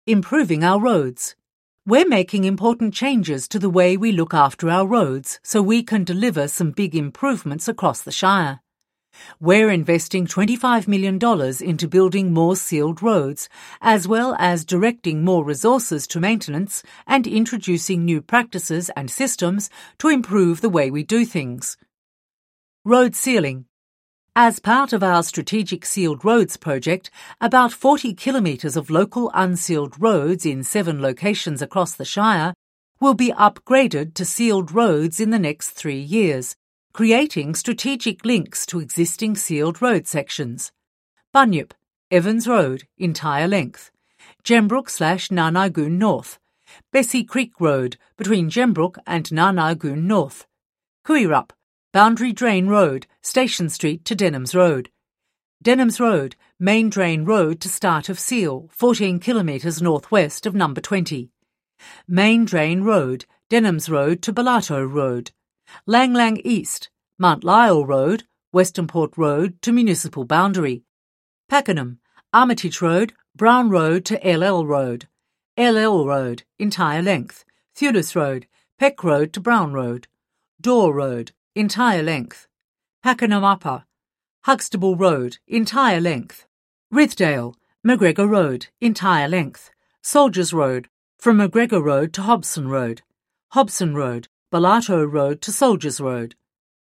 Improving our roads. We're making important changes to the way we look after our roads so we can deliver some big improvements across the Shire. We're investing $25 million into building more sealed roads, as well as directing more resources to maintenance and introducing new practices and systems to improve the way we do things. Road sealing. As part of our Strategic Sealed Roads project, about 40 kilometres of local unsealed roads in 7 locations across the Shire will be upgraded to sealed roads in the next 3 years, creating strategic links to existing sealed road sections. Bunyip, Evans Road, entire length. Gembrook/Narnagoon North. Bessie Creek Road, between Gembrook and Narnagoon North. Kuirup, Boundary Drain Road, Station Street to Denhams Road. Denhams Road, Main Drain Road to start of Seal, 14 kilometres northwest of number 20. Main Drain Road, Denhams Road to Bellato Road. Lang Lang East, Mount Lyell Road, Westernport Road to Municipal Boundary. Pakenham, Armitage Road, Brown Road to LL Road. LL Road, entire length. Thewlis Road, Peck Road to Brown Road. Dore Road, entire length. Pakenham Upper, Huxtable Road, entire length. Rithdale, McGregor Road, entire length. Soldiers Road, from McGregor Road to Hobson Road. Hobson Road, Bellato Road to Soldiers Road.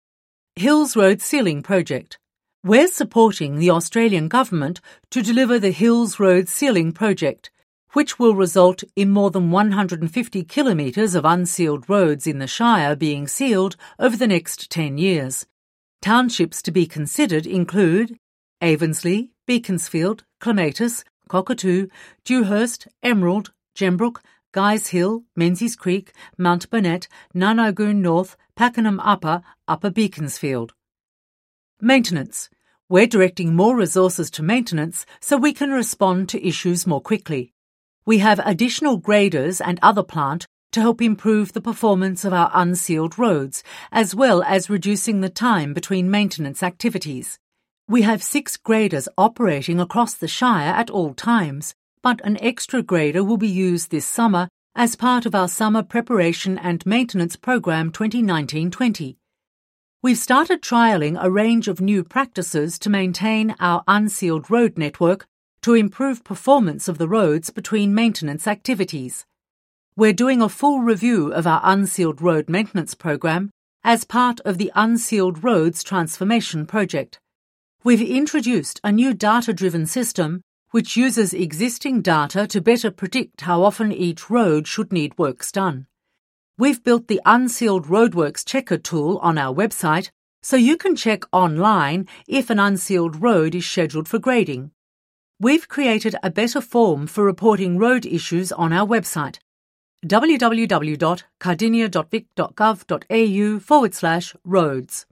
Hills Road Sealing Project. We're supporting the Australian Government to deliver the Hills Road Sealing Project, which will result in more than 150 kilometres of unsealed roads in the Shire being sealed over the next 10 years. Townships to be considered include Avensley, Beaconsfield, Clematis, Cockatoo, Dewhurst, Emerald, Gembrook, Guys Hill, Menzies Creek, Mount Burnett, Narnagoon North, Pakenham Upper, Upper Beaconsfield. Maintenance. We're directing more resources to maintenance so we can respond to issues more quickly. We have additional graders and other plant to help improve the performance of our unsealed roads, as well as reducing the time between maintenance activities. We have 6 graders operating across the Shire at all times, but an extra grader will be used this summer as part of our Summer Preparation and Maintenance Program 2019-20. We've started trialling a range of new practices to maintain our unsealed road network to improve performance of the roads between maintenance activities. We're doing a full review of our unsealed road maintenance program as part of the Unsealed Roads Transformation Project. We've introduced a new data-driven system which uses existing data to better predict how often each road should need works done. We've built the Unsealed Roadworks Checker tool on our website so you can check online if an unsealed road is scheduled for grading. We've created a better form for reporting road issues on our website, www.cardinia.vic.gov.au/roads.